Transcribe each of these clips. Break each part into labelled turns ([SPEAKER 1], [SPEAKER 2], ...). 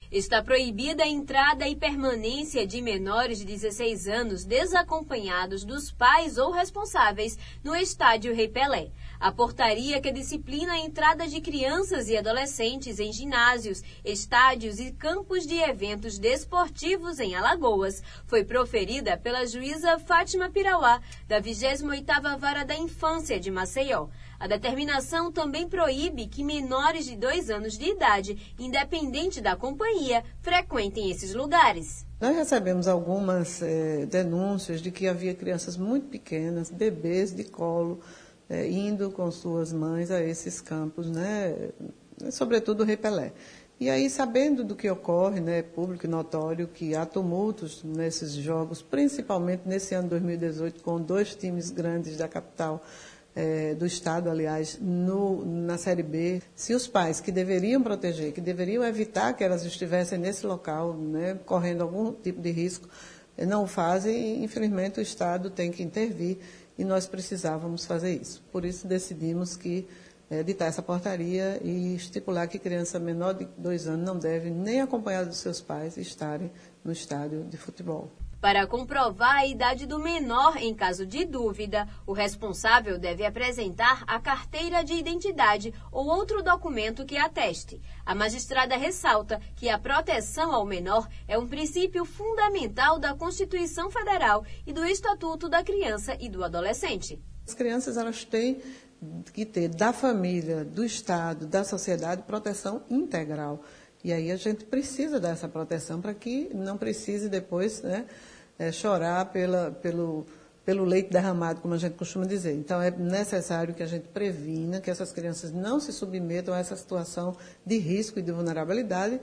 [SPEAKER 1] Está proibida a entrada e permanência de menores de 16 anos desacompanhados dos pais ou responsáveis no estádio Rei Pelé. A portaria que disciplina a entrada de crianças e adolescentes em ginásios, estádios e campos de eventos desportivos em Alagoas foi proferida pela juíza Fátima Pirauá, da 28ª Vara da Infância de Maceió. A determinação também proíbe que menores de 2 anos de idade, independente da companhia, frequentem esses lugares.
[SPEAKER 2] Nós recebemos algumas denúncias de que havia crianças muito pequenas, bebês de colo, indo com suas mães a esses campos, né, sobretudo o Rei Pelé. E aí, sabendo do que ocorre, né, público e notório, que há tumultos nesses jogos, principalmente nesse ano 2018, com 2 times grandes da capital, do Estado, aliás, na Série B, se os pais que deveriam proteger, que deveriam evitar que elas estivessem nesse local, né, correndo algum tipo de risco, não o fazem, infelizmente o Estado tem que intervir e nós precisávamos fazer isso. Por isso decidimos que editar essa portaria e estipular que criança menor de 2 anos não deve, nem acompanhada dos seus pais, estarem no estádio de futebol.
[SPEAKER 1] Para comprovar a idade do menor em caso de dúvida, o responsável deve apresentar a carteira de identidade ou outro documento que ateste. A magistrada ressalta que a proteção ao menor é um princípio fundamental da Constituição Federal e do Estatuto da Criança e do Adolescente.
[SPEAKER 2] As crianças elas têm que ter da família, do Estado, da sociedade, proteção integral. E aí a gente precisa dessa proteção para que não precise depois, né, chorar pelo leite derramado, como a gente costuma dizer. Então é necessário que a gente previna, que essas crianças não se submetam a essa situação de risco e de vulnerabilidade,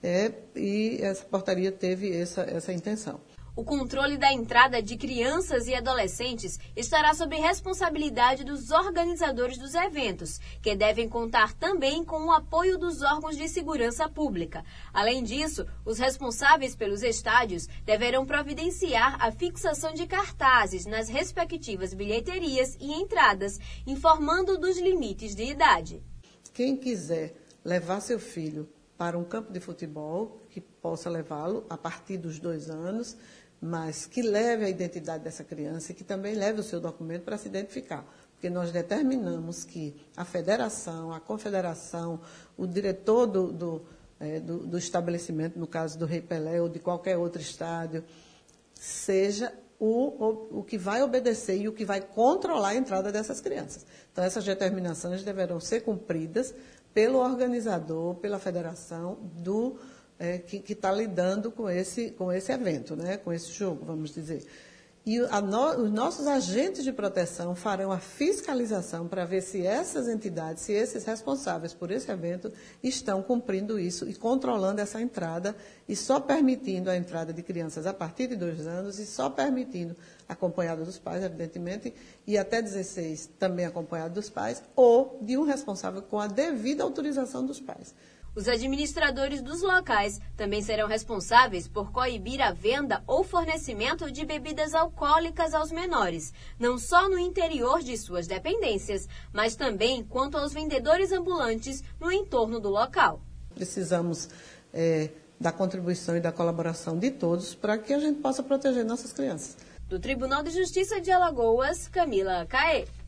[SPEAKER 2] e essa portaria teve essa intenção.
[SPEAKER 1] O controle da entrada de crianças e adolescentes estará sob responsabilidade dos organizadores dos eventos, que devem contar também com o apoio dos órgãos de segurança pública. Além disso, os responsáveis pelos estádios deverão providenciar a fixação de cartazes nas respectivas bilheterias e entradas, informando dos limites de idade.
[SPEAKER 2] Quem quiser levar seu filho para um campo de futebol, que possa levá-lo a partir dos 2 anos, mas que leve a identidade dessa criança e que também leve o seu documento para se identificar. Porque nós determinamos que a federação, a confederação, o diretor do estabelecimento, no caso do Rei Pelé ou de qualquer outro estádio, seja o que vai obedecer e o que vai controlar a entrada dessas crianças. Então, essas determinações deverão ser cumpridas pelo organizador, pela federação que está lidando com esse evento, né, com esse jogo, vamos dizer. E os nossos agentes de proteção farão a fiscalização para ver se essas entidades, se esses responsáveis por esse evento estão cumprindo isso e controlando essa entrada e só permitindo a entrada de crianças a partir de 2 anos e só permitindo acompanhado dos pais, evidentemente, e até 16 também acompanhado dos pais ou de um responsável com a devida autorização dos pais.
[SPEAKER 1] Os administradores dos locais também serão responsáveis por coibir a venda ou fornecimento de bebidas alcoólicas aos menores, não só no interior de suas dependências, mas também quanto aos vendedores ambulantes no entorno do local.
[SPEAKER 2] Precisamos da contribuição e da colaboração de todos para que a gente possa proteger nossas crianças.
[SPEAKER 1] Do Tribunal de Justiça de Alagoas, Camila Caê.